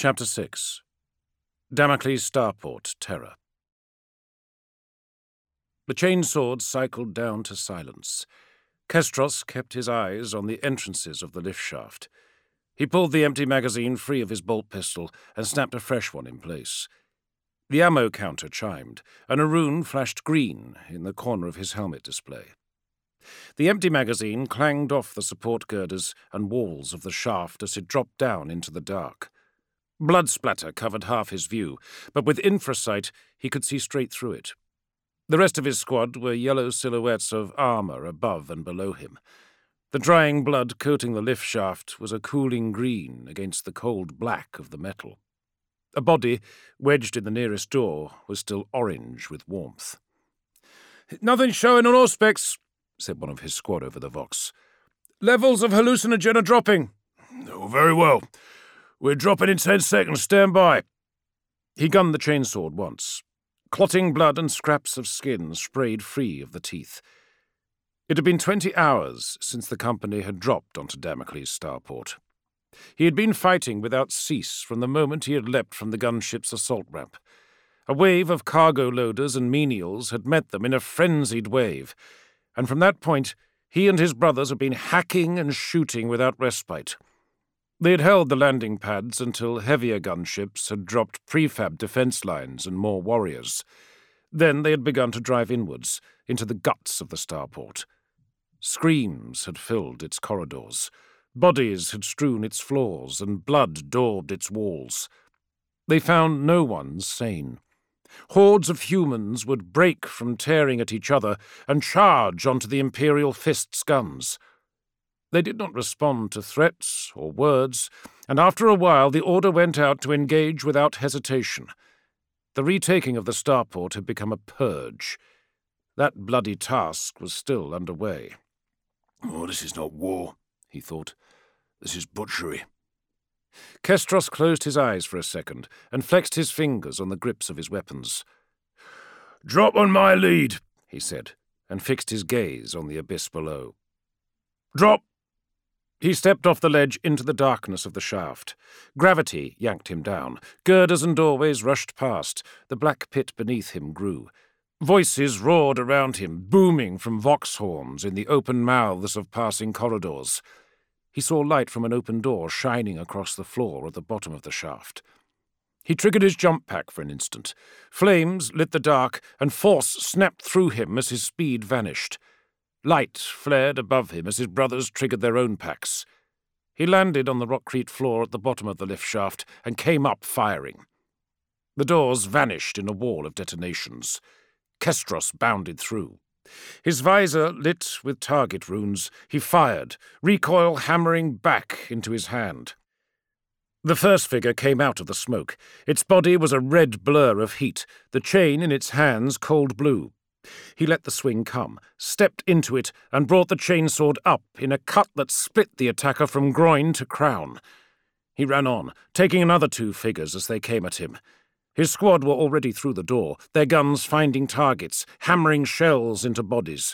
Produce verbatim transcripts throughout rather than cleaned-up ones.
Chapter six. Damocles Starport, Terror. The chainsword cycled down to silence. Kestros kept his eyes on the entrances of the lift shaft. He pulled the empty magazine free of his bolt pistol and snapped a fresh one in place. The ammo counter chimed, and a rune flashed green in the corner of his helmet display. The empty magazine clanged off the support girders and walls of the shaft as it dropped down into the dark. Blood splatter covered half his view, but with infrasight he could see straight through it. The rest of his squad were yellow silhouettes of armor above and below him. The drying blood coating the lift shaft was a cooling green against the cold black of the metal. A body, wedged in the nearest door, was still orange with warmth. "Nothing showing on Auspex," said one of his squad over the vox. "Levels of hallucinogen are dropping." "Oh, very well. We're dropping in ten seconds. Stand by." He gunned the chainsword once. Clotting blood and scraps of skin sprayed free of the teeth. It had been twenty hours since the company had dropped onto Damocles Starport. He had been fighting without cease from the moment he had leapt from the gunship's assault ramp. A wave of cargo loaders and menials had met them in a frenzied wave, and from that point he and his brothers had been hacking and shooting without respite. They had held the landing pads until heavier gunships had dropped prefab defence lines and more warriors. Then they had begun to drive inwards, into the guts of the starport. Screams had filled its corridors. Bodies had strewn its floors, and blood daubed its walls. They found no one sane. Hordes of humans would break from tearing at each other and charge onto the Imperial Fist's guns. They did not respond to threats or words, and after a while the order went out to engage without hesitation. The retaking of the starport had become a purge. That bloody task was still underway. "Oh, this is not war," he thought. "This is butchery." Kestros closed his eyes for a second and flexed his fingers on the grips of his weapons. "Drop on my lead," he said, and fixed his gaze on the abyss below. "Drop!" He stepped off the ledge into the darkness of the shaft. Gravity yanked him down. Girders and doorways rushed past. The black pit beneath him grew. Voices roared around him, booming from vox horns in the open mouths of passing corridors. He saw light from an open door shining across the floor at the bottom of the shaft. He triggered his jump pack for an instant. Flames lit the dark, and force snapped through him as his speed vanished. Light flared above him as his brothers triggered their own packs. He landed on the rockcrete floor at the bottom of the lift shaft and came up firing. The doors vanished in a wall of detonations. Kestros bounded through. His visor lit with target runes. He fired, recoil hammering back into his hand. The first figure came out of the smoke. Its body was a red blur of heat, the chain in its hands cold blue. He let the swing come, stepped into it, and brought the chainsword up in a cut that split the attacker from groin to crown. He ran on, taking another two figures as they came at him. His squad were already through the door, their guns finding targets, hammering shells into bodies.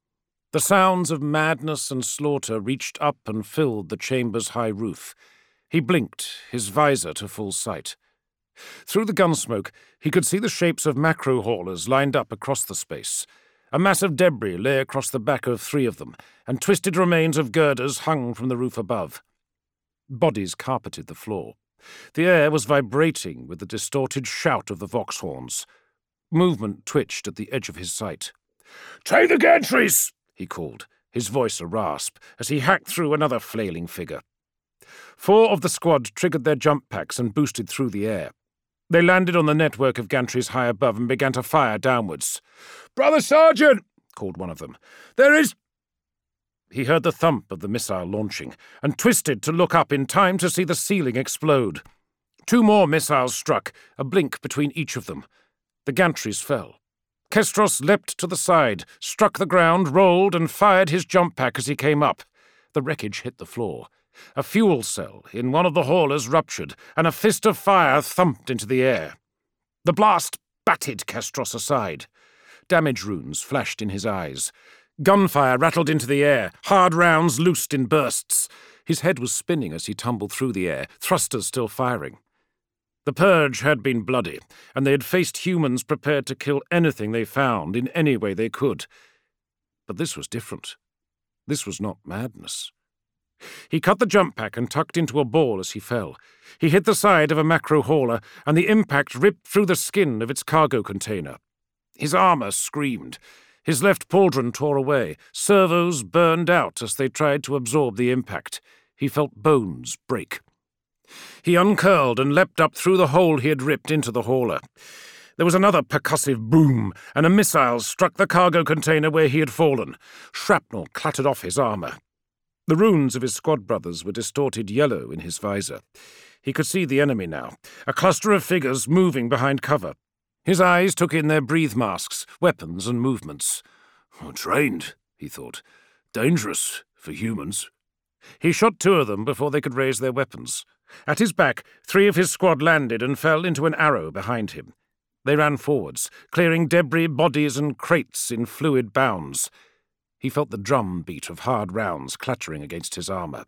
The sounds of madness and slaughter reached up and filled the chamber's high roof. He blinked, his visor to full sight. Through the gunsmoke, he could see the shapes of macro haulers lined up across the space. A mass of debris lay across the back of three of them, and twisted remains of girders hung from the roof above. Bodies carpeted the floor. The air was vibrating with the distorted shout of the vox horns. Movement twitched at the edge of his sight. "Take the gantries!" he called, his voice a rasp, as he hacked through another flailing figure. Four of the squad triggered their jump packs and boosted through the air. They landed on the network of gantries high above and began to fire downwards. "Brother Sergeant!" called one of them. "There is—" He heard the thump of the missile launching, and twisted to look up in time to see the ceiling explode. Two more missiles struck, a blink between each of them. The gantries fell. Kestros leapt to the side, struck the ground, rolled, and fired his jump pack as he came up. The wreckage hit the floor. A fuel cell in one of the haulers ruptured, and a fist of fire thumped into the air. The blast batted Kestros aside. Damage runes flashed in his eyes. Gunfire rattled into the air, hard rounds loosed in bursts. His head was spinning as he tumbled through the air, thrusters still firing. The purge had been bloody, and they had faced humans prepared to kill anything they found in any way they could. But this was different. This was not madness. He cut the jump pack and tucked into a ball as he fell. He hit the side of a macro hauler, and the impact ripped through the skin of its cargo container. His armor screamed. His left pauldron tore away. Servos burned out as they tried to absorb the impact. He felt bones break. He uncurled and leapt up through the hole he had ripped into the hauler. There was another percussive boom, and a missile struck the cargo container where he had fallen. Shrapnel clattered off his armor. The runes of his squad brothers were distorted yellow in his visor. He could see the enemy now, a cluster of figures moving behind cover. His eyes took in their breathe masks, weapons and movements. Oh, trained, he thought. Dangerous for humans. He shot two of them before they could raise their weapons. At his back, three of his squad landed and fell into an arrow behind him. They ran forwards, clearing debris, bodies and crates in fluid bounds. He felt the drum beat of hard rounds clattering against his armor.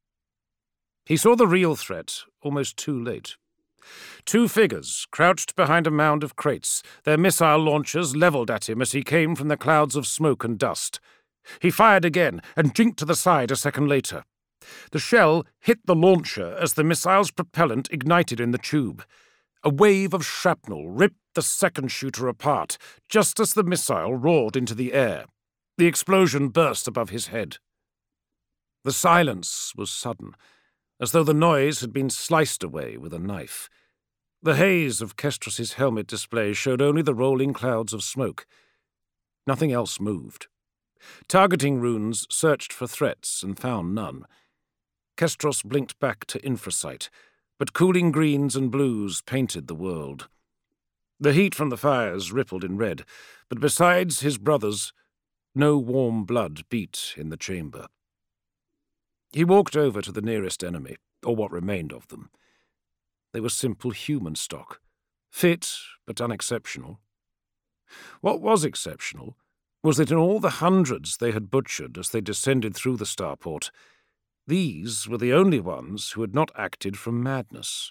He saw the real threat almost too late. Two figures crouched behind a mound of crates, their missile launchers levelled at him as he came from the clouds of smoke and dust. He fired again and jinked to the side a second later. The shell hit the launcher as the missile's propellant ignited in the tube. A wave of shrapnel ripped the second shooter apart, just as the missile roared into the air. The explosion burst above his head. The silence was sudden, as though the noise had been sliced away with a knife. The haze of Kestros's helmet display showed only the rolling clouds of smoke. Nothing else moved. Targeting runes searched for threats and found none. Kestros blinked back to infrasight, but cooling greens and blues painted the world. The heat from the fires rippled in red, but besides his brothers, no warm blood beat in the chamber. He walked over to the nearest enemy, or what remained of them. They were simple human stock, fit but unexceptional. What was exceptional was that in all the hundreds they had butchered as they descended through the starport, these were the only ones who had not acted from madness.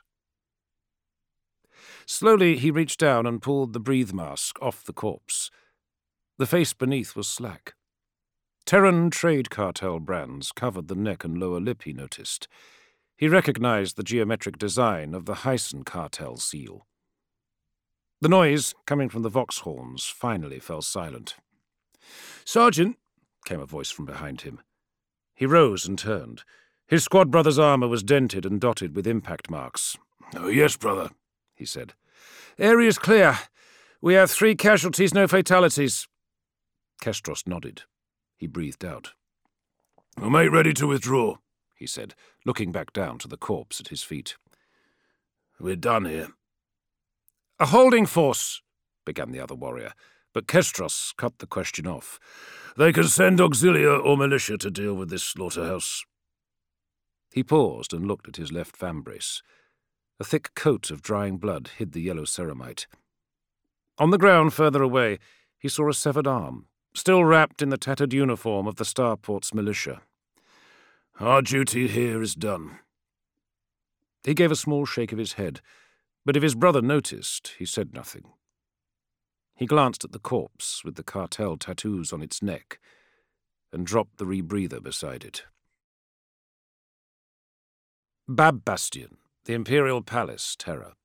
Slowly he reached down and pulled the breathe mask off the corpse. The face beneath was slack. Terran trade cartel brands covered the neck and lower lip, he noticed. He recognized the geometric design of the Hyson cartel seal. The noise, coming from the Vox horns, finally fell silent. "Sergeant," came a voice from behind him. He rose and turned. His squad brother's armor was dented and dotted with impact marks. "Oh, yes, brother," he said. "Area's clear. We have three casualties, no fatalities." Kestros nodded. He breathed out. "We'll make ready to withdraw," he said, looking back down to the corpse at his feet. "We're done here." "A holding force," began the other warrior, but Kestros cut the question off. "They can send auxilia or militia to deal with this slaughterhouse." He paused and looked at his left vambrace. A thick coat of drying blood hid the yellow ceramite. On the ground further away, he saw a severed arm, still wrapped in the tattered uniform of the starport's militia. "Our duty here is done." He gave a small shake of his head, but if his brother noticed, he said nothing. He glanced at the corpse with the cartel tattoos on its neck and dropped the rebreather beside it. Bab Bastion, the Imperial Palace, Terra.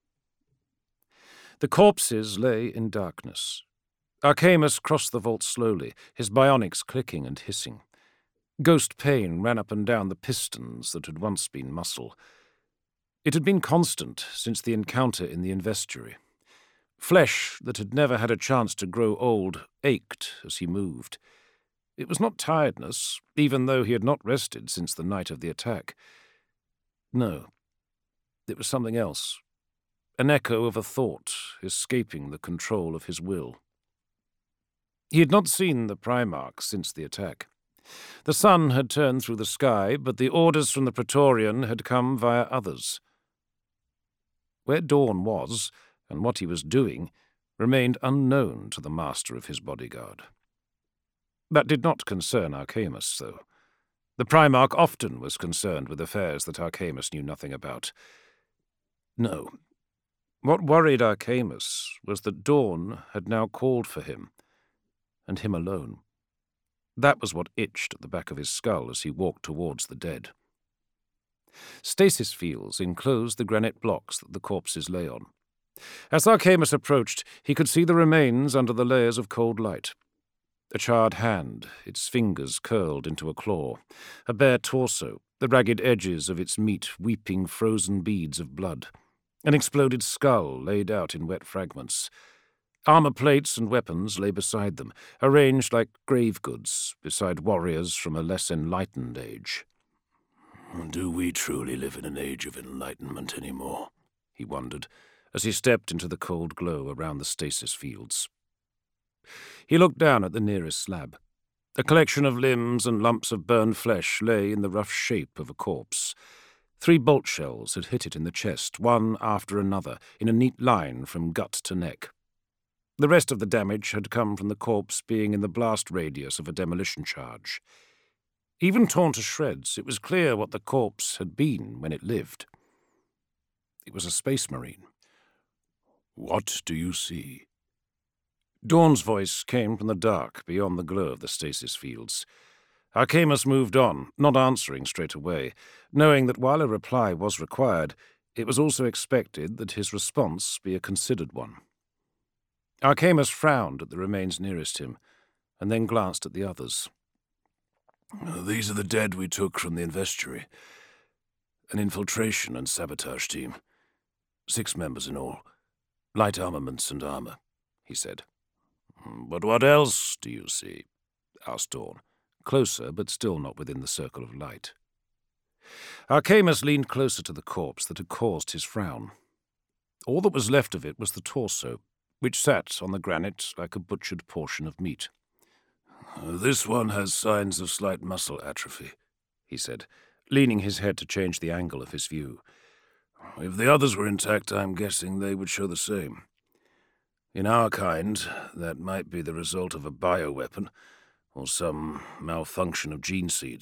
The corpses lay in darkness. Archamus crossed the vault slowly, his bionics clicking and hissing. Ghost pain ran up and down the pistons that had once been muscle. It had been constant since the encounter in the investuary. Flesh that had never had a chance to grow old ached as he moved. It was not tiredness, even though he had not rested since the night of the attack. No, it was something else, an echo of a thought escaping the control of his will. He had not seen the Primarch since the attack. The sun had turned through the sky, but the orders from the Praetorian had come via others. Where Dawn was, and what he was doing, remained unknown to the master of his bodyguard. That did not concern Archamus, though. The Primarch often was concerned with affairs that Archamus knew nothing about. No, What worried Archamus was that Dawn had now called for him, and him alone. That was what itched at the back of his skull as he walked towards the dead. Stasis fields enclosed the granite blocks that the corpses lay on. As Archamus approached, he could see the remains under the layers of cold light. A charred hand, its fingers curled into a claw, a bare torso, the ragged edges of its meat weeping frozen beads of blood, an exploded skull laid out in wet fragments. Armor plates and weapons lay beside them, arranged like grave goods beside warriors from a less enlightened age. Do we truly live in an age of enlightenment anymore? He wondered, as he stepped into the cold glow around the stasis fields. He looked down at the nearest slab. A collection of limbs and lumps of burned flesh lay in the rough shape of a corpse. Three bolt shells had hit it in the chest, one after another, in a neat line from gut to neck. The rest of the damage had come from the corpse being in the blast radius of a demolition charge. Even torn to shreds, it was clear what the corpse had been when it lived. It was a space marine. What do you see? Dawn's voice came from the dark beyond the glow of the stasis fields. Archamus moved on, not answering straight away, knowing that while a reply was required, it was also expected that his response be a considered one. Archamus frowned at the remains nearest him, and then glanced at the others. These are the dead we took from the Investiry. An infiltration and sabotage team. Six members in all. Light armaments and armor, he said. But what else do you see? Asked Dawn, closer but still not within the circle of light. Archamus leaned closer to the corpse that had caused his frown. All that was left of it was the torso, which sat on the granite like a butchered portion of meat. This one has signs of slight muscle atrophy, he said, leaning his head to change the angle of his view. If the others were intact, I'm guessing they would show the same. In our kind, that might be the result of a bioweapon, or some malfunction of gene seed.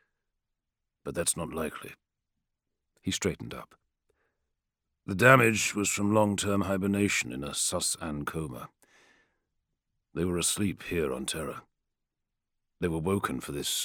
But that's not likely. He straightened up. The damage was from long-term hibernation in a sus-an coma. They were asleep here on Terra. They were woken for this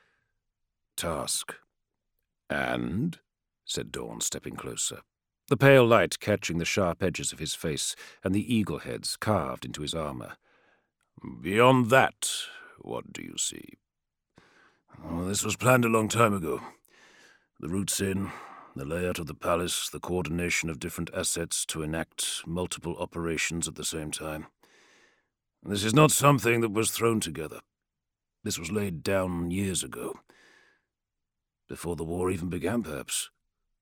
task. And? Said Dawn, stepping closer, the pale light catching the sharp edges of his face and the eagle heads carved into his armor. Beyond that, what do you see? Oh, this was planned a long time ago. The routes in, the layout of the palace, the coordination of different assets to enact multiple operations at the same time. This is not something that was thrown together. This was laid down years ago. Before the war even began, perhaps.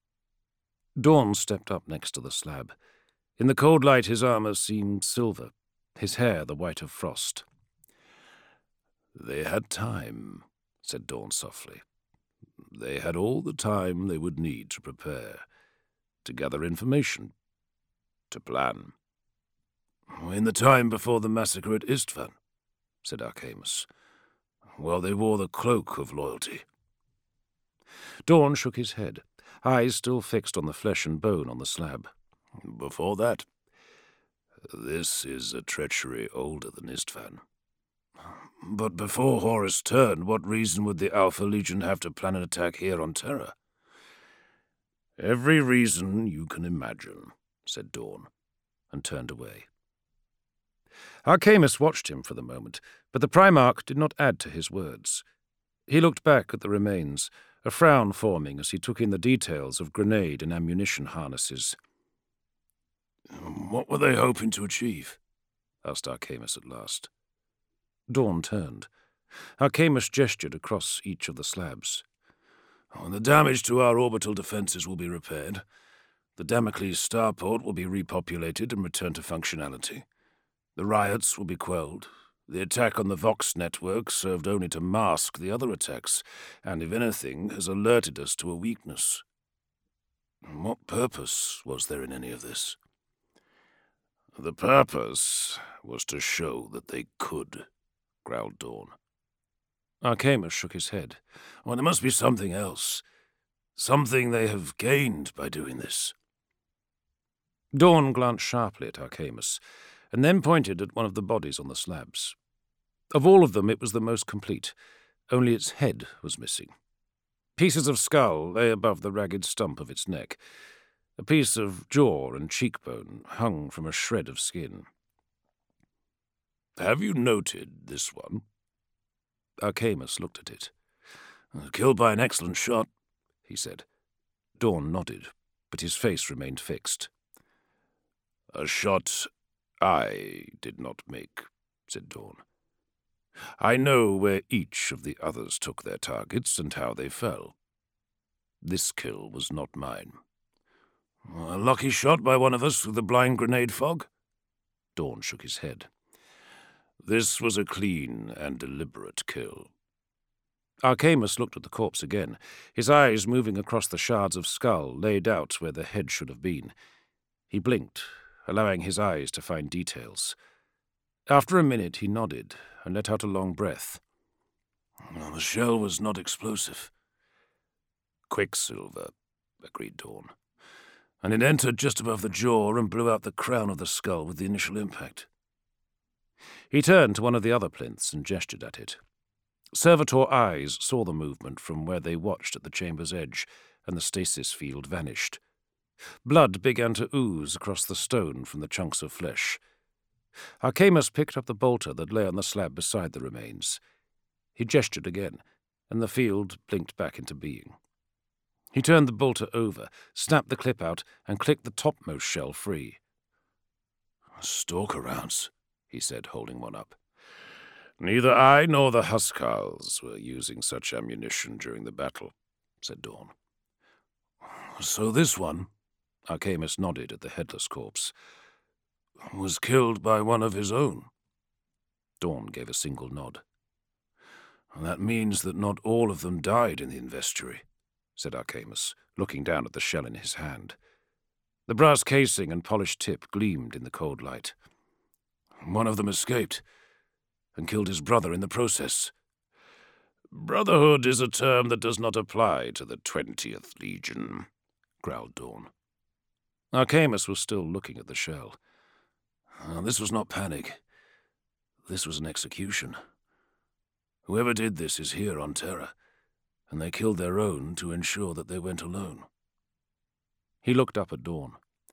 Dawn stepped up next to the slab. In the cold light, his armor seemed silver, his hair the white of frost. They had time, said Dawn softly. They had all the time they would need to prepare, to gather information, to plan. In the time before the massacre at Istvan, said Archamus, while they wore the cloak of loyalty. Dawn shook his head, eyes still fixed on the flesh and bone on the slab. Before that, this is a treachery older than Istvan. But before Horus turned, what reason would the Alpha Legion have to plan an attack here on Terra? Every reason you can imagine, said Dawn, and turned away. Archamus watched him for the moment, but the Primarch did not add to his words. He looked back at the remains, a frown forming as he took in the details of grenade and ammunition harnesses. What were they hoping to achieve? Asked Archamus at last. Dawn turned. Archamus gestured across each of the slabs. Oh, the damage to our orbital defenses will be repaired. The Damocles starport will be repopulated and return to functionality. The riots will be quelled. The attack on the Vox network served only to mask the other attacks, and if anything, has alerted us to a weakness. What purpose was there in any of this? The purpose was to show that they could, growled Dawn. Archamus shook his head. Well, there must be something else. Something they have gained by doing this. Dawn glanced sharply at Archamus, and then pointed at one of the bodies on the slabs. Of all of them, it was the most complete. Only its head was missing. Pieces of skull lay above the ragged stump of its neck. A piece of jaw and cheekbone hung from a shred of skin. "Have you noted this one?" Archamus looked at it. "Killed by an excellent shot," he said. Dawn nodded, but his face remained fixed. "A shot I did not make," said Dawn. "I know where each of the others took their targets and how they fell. This kill was not mine." "A lucky shot by one of us through the blind grenade fog?" Dawn shook his head. "This was a clean and deliberate kill." Archamus looked at the corpse again, his eyes moving across the shards of skull laid out where the head should have been. He blinked, allowing his eyes to find details. After a minute he nodded and let out a long breath. "Well, the shell was not explosive." "Quicksilver," agreed Dawn. "And it entered just above the jaw and blew out the crown of the skull with the initial impact." He turned to one of the other plinths and gestured at it. Servitor eyes saw the movement from where they watched at the chamber's edge, and the stasis field vanished. Blood began to ooze across the stone from the chunks of flesh. Archamus picked up the bolter that lay on the slab beside the remains. He gestured again, and the field blinked back into being. He turned the bolter over, snapped the clip out, and clicked the topmost shell free. "Stalker rounds," he said, holding one up. "Neither I nor the Huskarls were using such ammunition during the battle," said Dawn. "So this one," Archamus nodded at the headless corpse, "was killed by one of his own?" Dawn gave a single nod. "That means that not all of them died in the investory," said Archamus, looking down at the shell in his hand. The brass casing and polished tip gleamed in the cold light. "One of them escaped, and killed his brother in the process." "Brotherhood is a term that does not apply to the twentieth Legion," growled Dawn. Archamus was still looking at the shell. Oh, this was not panic. This was an execution. Whoever did this is here on Terra, and they killed their own to ensure that they went alone. He looked up at Dawn.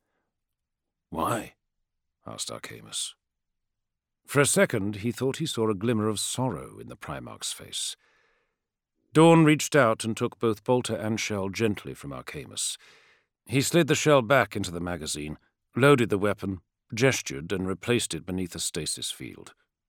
"Why?" asked Archamus. For a second he thought he saw a glimmer of sorrow in the Primarch's face. Dawn reached out and took both bolter and shell gently from Archamus. He slid the shell back into the magazine, loaded the weapon, gestured, and replaced it beneath a stasis field.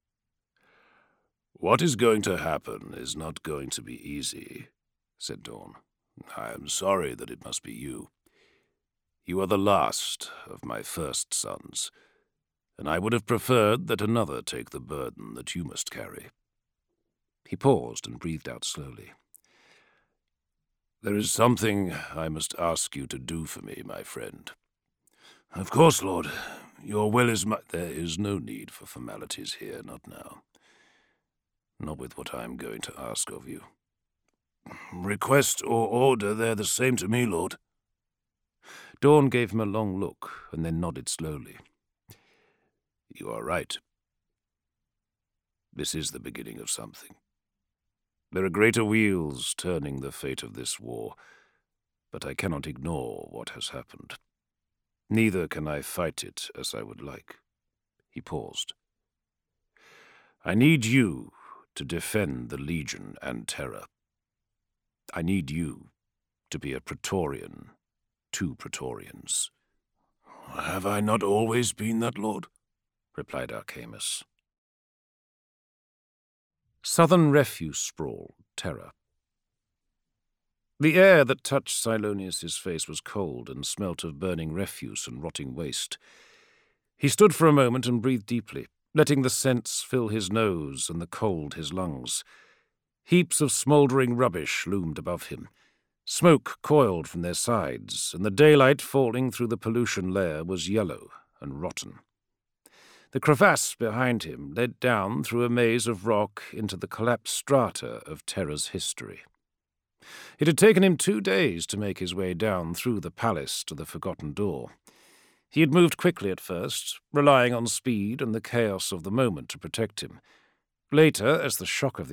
"What is going to happen is not going to be easy," said Dawn. "I am sorry that it must be you. You are the last of my first sons, and I would have preferred that another take the burden that you must carry." He paused and breathed out slowly. "There is something I must ask you to do for me, my friend." "Of course, Lord. Your will is my—" "There is no need for formalities here, not now. Not with what I am going to ask of you." "Request or order, they're the same to me, Lord." Dawn gave him a long look and then nodded slowly. "You are right. This is the beginning of something. There are greater wheels turning the fate of this war, but I cannot ignore what has happened. Neither can I fight it as I would like." He paused. "I need you to defend the Legion and Terra. I need you to be a Praetorian to Praetorians." "Have I not always been that, Lord?" replied Archamus. Southern refuse sprawl, Terra. The air that touched Silonius's face was cold and smelt of burning refuse and rotting waste. He stood for a moment and breathed deeply, letting the scents fill his nose and the cold his lungs. Heaps of smouldering rubbish loomed above him. Smoke coiled from their sides, and the daylight falling through the pollution layer was yellow and rotten. The crevasse behind him led down through a maze of rock into the collapsed strata of Terra's history. It had taken him two days to make his way down through the palace to the Forgotten Door. He had moved quickly at first, relying on speed and the chaos of the moment to protect him. Later, as the shock of the